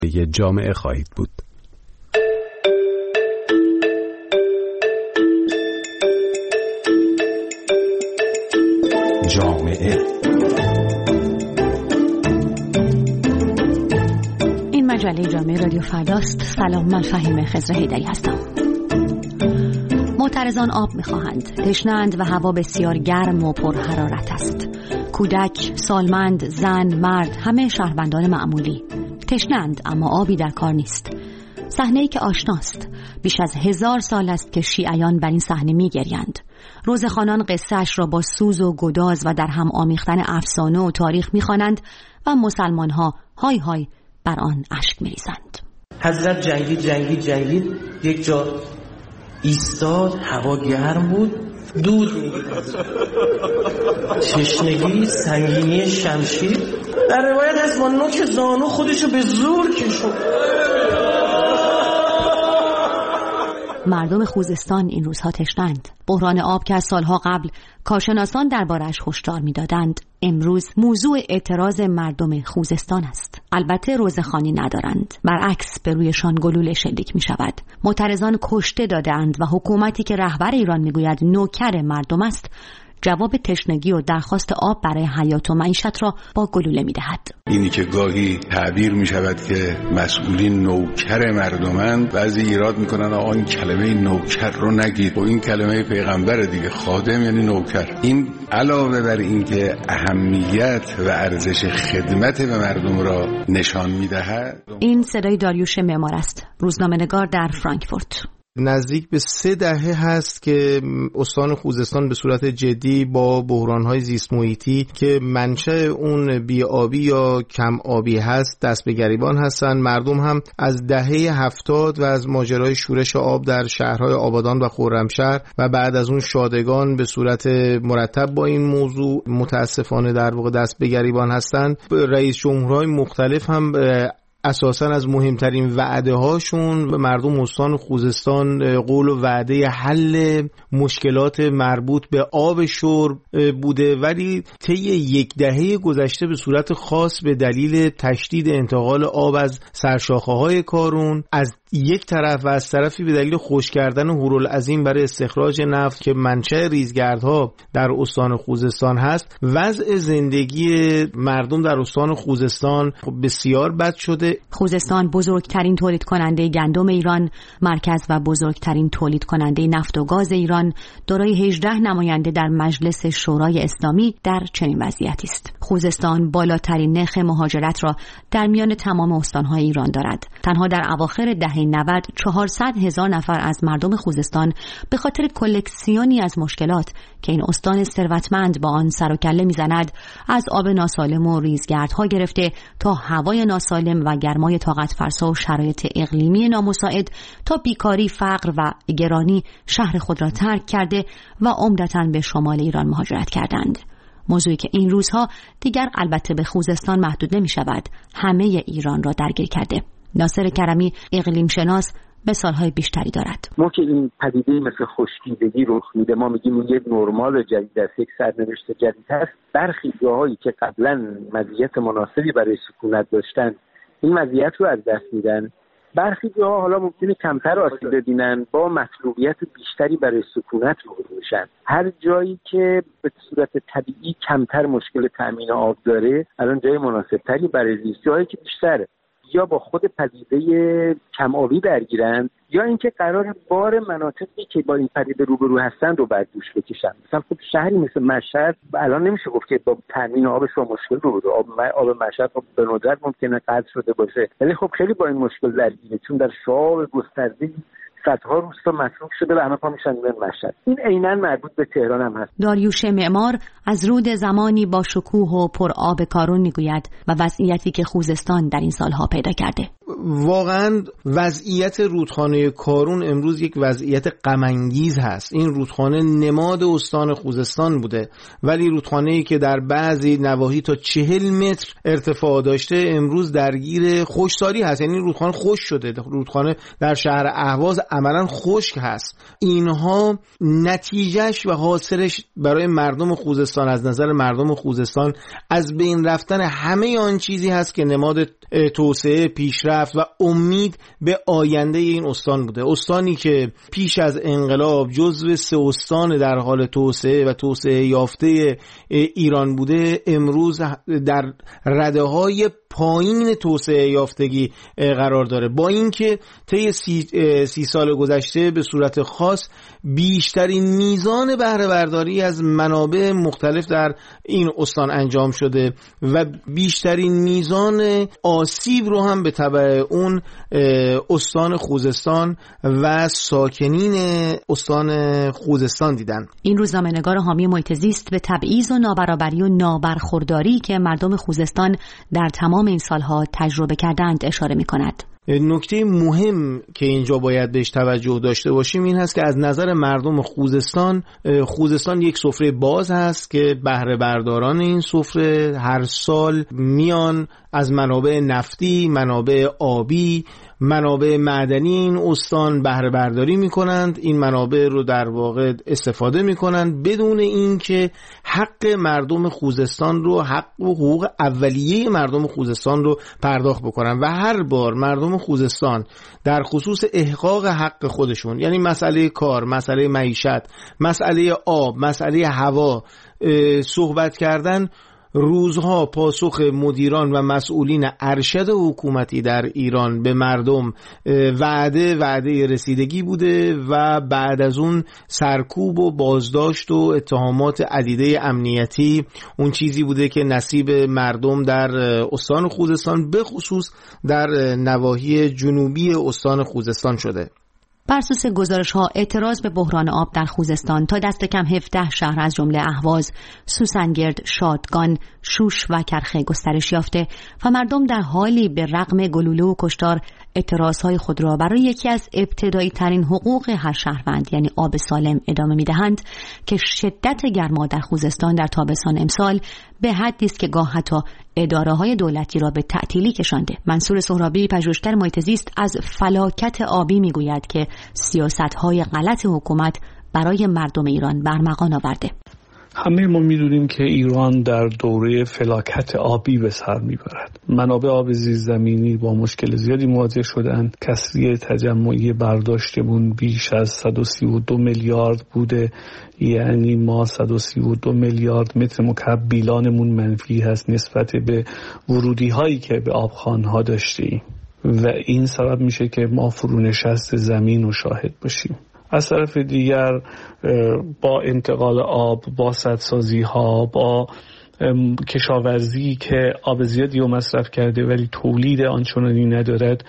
یه جامعه خواهید بود. جامعه. این مجله جامعه رادیو فرداست. سلام، من فهیم خضر حیدری هستم. معترضان آب می‌خواهند، تشنه‌اند و هوا بسیار گرم و پر حرارت است. کودک، سالمند، زن، مرد، همه شهروندان معمولی تشنه‌اند، اما آبی در کار نیست. صحنه‌ای که آشناست. بیش از 1000 سال است که شیعیان بر این صحنه می‌گریند. روزخوانان قصه‌اش را با سوز و گداز و در هم آمیختن افسانه و تاریخ می‌خوانند و مسلمان‌ها های های بر آن اشک می‌ریزند. حضرت جنگید یک جا ایستاد، هوا گرم بود، دود می‌دید، تشنگی، سنگینی شمشیر. در روایت از با نوک زانو خودشو به زور کشوند. مردم خوزستان این روزها تشنه‌اند. بحران آب که از سالها قبل کارشناسان درباره‌اش هشدار می‌دادند، امروز موضوع اعتراض مردم خوزستان است. البته روزخوانی ندارند، برعکس به رویشان گلوله شلیک می‌شود. معترضان کشته داده‌اند و حکومتی که رهبر ایران می‌گوید نوکر مردم است، جواب تشنگی و درخواست آب برای حیات و معیشت را با گلوله می‌دهد. اینی که گاهی تعبیر می‌شود که مسئولین نوکر مردمند، بعضی ایراد می‌کنن آن کلمه نوکر رو نگید، و این کلمه پیغمبر دیگه، خادم یعنی نوکر. این علاوه بر این که اهمیت و ارزش خدمت به مردم را نشان می‌دهد. این صدای داریوش معمار است، روزنامه‌نگار در فرانکفورت. نزدیک به 3 دهه هست که استان خوزستان به صورت جدی با بحران‌های زیست محیطی که منشأ اون بی‌آبی یا کم آبی هست دست به گریبان هستن. مردم هم از دهه 70 و از ماجرای شورش آب در شهرهای آبادان و خرمشهر و بعد از اون شادگان به صورت مرتب با این موضوع متاسفانه در واقع دست به گریبان هستن. رئیس جمهورهای مختلف هم اساساً از مهمترین وعده هاشون به مردم استان خوزستان قول و وعده حل مشکلات مربوط به آب شرب بوده، ولی طی 1 دهه گذشته به صورت خاص به دلیل تشدید انتقال آب از سرشاخه‌های کارون از یک طرف و از طرفی به دلیل خشک کردن هورالعظیم برای استخراج نفت که منشأ ریزگردها در استان خوزستان هست، وضع زندگی مردم در استان خوزستان بسیار بد شده. خوزستان بزرگترین تولید کننده گندم ایران، مرکز و بزرگترین تولید کننده نفت و گاز ایران، دارای 18 نماینده در مجلس شورای اسلامی در چنین وضعیتی است. خوزستان بالاترین نرخ مهاجرت را در میان تمام استان‌های ایران دارد. تنها در اواخر دهه 90 400,000 نفر از مردم خوزستان به خاطر کلکسیونی از مشکلات که این استان ثروتمند با آن سر و کله میزند، از آب ناسالم و ریزگردها گرفته تا هوای ناسالم و گرمای طاقت فرسا و شرایط اقلیمی نامساعد تا بیکاری، فقر و گرانی شهر خود را ترک کرده و عمدتاً به شمال ایران مهاجرت کردند. موضوعی که این روزها دیگر البته به خوزستان محدود نمی شود، همه ایران را درگیر کرده. ناصر کرمی اقلیم شناس مثال‌های بیشتری دارد. ما که این پدیده مثل خشکیدگی رخ میده، ما میگیم اون یک نرمال جدید است، یک سرنوشت جدید هست. برخی جاهایی که قبلا مزیت مناسبی برای سکونت داشتن این مزیت رو از دست میدن. برخی جاها حالا ممکنه کمتر آسیب ببینن، با مطلوبیت بیشتری برای سکونت روبرو میشن. هر جایی که به صورت طبیعی کمتر مشکل تامین آب داره الان جای مناسبتری برای زیست. جایی که بیشتر یا با خود پدیده کم آبی درگیرن یا اینکه قرار بار مناطقی که با این پدیده روبرو هستن رو بر دوش بکشن. مثلا خب شهری مثل مشهد الان نمیشه گفت که با تامین آبش با مشکل روبرو. آب مشهد به ندرت ممکنه قطع شده باشه، ولی خب خیلی با این مشکل درگیره، چون در شعاب گسترده صدها روستا مصروف شده و همه پا میشن به مشهد. این عیناً مربوط به تهران هم هست. داریوش معمار از رود زمانی با شکوه و پر آب کارون میگوید و وضعیتی که خوزستان در این سالها پیدا کرده. واقعا وضعیت رودخانه کارون امروز یک وضعیت غم انگیز هست. این رودخانه نماد استان خوزستان بوده، ولی رودخانه‌ای که در بعضی نواحی تا 40 متر ارتفاع داشته امروز درگیر خشکسالی هست. یعنی رودخانه خشک شده. رودخانه در شهر اهواز عملاً خشک هست. اینها نتیجهش و حاصلش برای مردم خوزستان، از نظر مردم خوزستان، از بین رفتن همه آن چیزی هست که نماد توسعه، پیشرفت پیشرفت و امید به آینده این استان بوده. استانی که پیش از انقلاب جزو 3 استان در حال توسعه و توسعه یافته ایران بوده، امروز در رده‌های پایین توسعه یافتگی قرار داره، با اینکه طی 30 سال گذشته به صورت خاص بیشترین میزان بهره برداری از منابع مختلف در این استان انجام شده و بیشترین میزان آسیب رو هم به تبع اون استان خوزستان و ساکنین استان خوزستان دیدن. این روزنامه‌نگار حامی محیط زیست به تبعیض و نابرابری و نابرخورداری که مردم خوزستان در تمام این سالها تجربه کردند اشاره می‌کند. نکته مهم که اینجا باید بهش توجه داشته باشیم این هست که از نظر مردم خوزستان یک سفره باز هست که بهره برداران این سفره هر سال میان از منابع نفتی، منابع آبی، منابع معدنی این استان بهره برداری میکنند. این منابع رو در واقع استفاده میکنند بدون اینکه حق مردم خوزستان رو، حق و حقوق اولیه مردم خوزستان رو پرداخت بکنن و هر بار مردم خوزستان در خصوص احقاق حق خودشون، یعنی مسئله کار، مسئله معیشت، مسئله آب، مسئله هوا صحبت کردن، روزها پاسخ مدیران و مسئولین ارشد حکومتی در ایران به مردم وعده رسیدگی بوده و بعد از اون سرکوب و بازداشت و اتهامات عدیده امنیتی اون چیزی بوده که نصیب مردم در استان خوزستان به خصوص در نواحی جنوبی استان خوزستان شده. بر اساس گزارش‌ها اعتراض به بحران آب در خوزستان تا دست کم 17 شهر از جمله اهواز، سوسنگرد، شادگان، شوش و کرخه گسترش یافته و مردم در حالی به رغم گلوله و کشتار اعتراضهای خود را برای یکی از ابتدایی ترین حقوق هر شهروند یعنی آب سالم ادامه می‌دهند که شدت گرما در خوزستان در تابستان امسال به حدی است که گاه حتی اداره‌های دولتی را به تعطیلی کشانده. منصور سهرابی، پژوهشگر محیط زیست، از فلاکت آبی میگوید که سیاست‌های غلط حکومت برای مردم ایران برمغان آورده. همه ما میدونیم که ایران در دوره فلاکت آبی به سر میبرد. منابع آب زیرزمینی با مشکل زیادی مواجه شدند. کسری تجمعی برداشتمون بیش از 132 میلیارد بوده، یعنی ما 132 میلیارد متر مکعب بیلانمون منفی هست نسبت به ورودی هایی که به آبخوان‌ها داشتیم و این سبب میشه که ما فرونشست زمین رو شاهد باشیم. از طرف دیگر با انتقال آب، با سدسازی ها، با کشاورزی که آب زیادی رو مصرف کرده ولی تولید آنچنانی ندارد،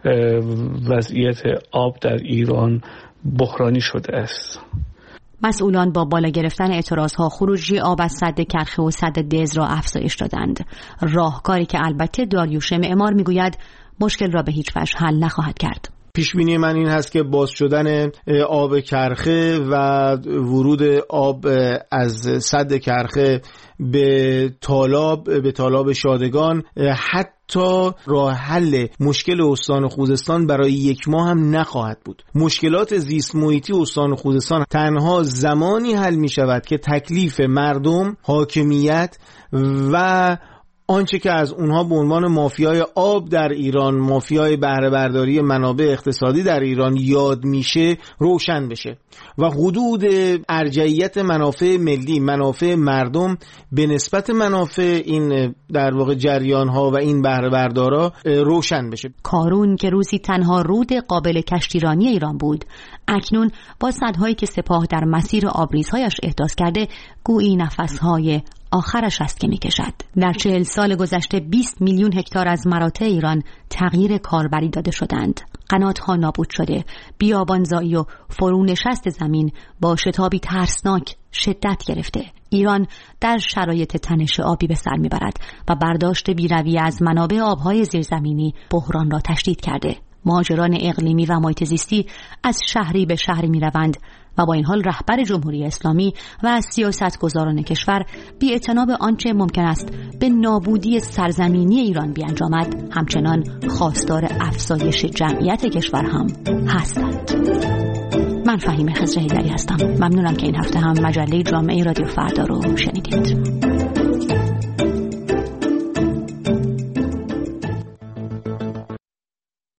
وضعیت آب در ایران بحرانی شده است. مسئولان با بالا گرفتن اعتراضها خروجی آب از سد کرخه و سد دز را افزایش دادند. راهکاری که البته داریوش معمار میگوید مشکل را به هیچ وجه حل نخواهد کرد. پیش بینی من این هست که باز شدن آب کرخه و ورود آب از سد کرخه به تالاب شادگان حتی راه حل مشکل استان خوزستان برای 1 ماه هم نخواهد بود. مشکلات زیست محیطی استان خوزستان تنها زمانی حل می شود که تکلیف مردم، حاکمیت و آنچه که از اونها به عنوان مافیای آب در ایران، مافیای بهره برداری منابع اقتصادی در ایران یاد میشه روشن بشه و حدود ارجحیت منافع ملی، منافع مردم به نسبت منافع این در واقع جریان‌ها و این بهره بردارا روشن بشه. کارون که روزی تنها رود قابل کشتیرانی ایران بود، اکنون با سدهایی که سپاه در مسیر آبریزهایش احداث کرده گویی نفسهای آخرش است که میکشد. در 40 سال گذشته 20 میلیون هکتار از مراتع ایران تغییر کاربری داده شدند. قنات‌ها نابود شده، بیابانزایی و فرونشست زمین با شتابی ترسناک شدت گرفته. ایران در شرایط تنش آبی به سر میبرد و برداشت بی‌رویه از منابع آبهای زیرزمینی بحران را تشدید کرده. مهاجران اقلیمی و محیط زیستی از شهری به شهری میروند و با این حال رهبر جمهوری اسلامی و سیاستگزاران کشور بی‌اعتنا به آنچه ممکن است به نابودی سرزمینی ایران بیانجامد همچنان خواستار افزایش جمعیت کشور هم هستند. من فهیمه خضر حیدری هستم. ممنونم که این هفته هم مجله جامعه رادیو فردا رو شنیدید.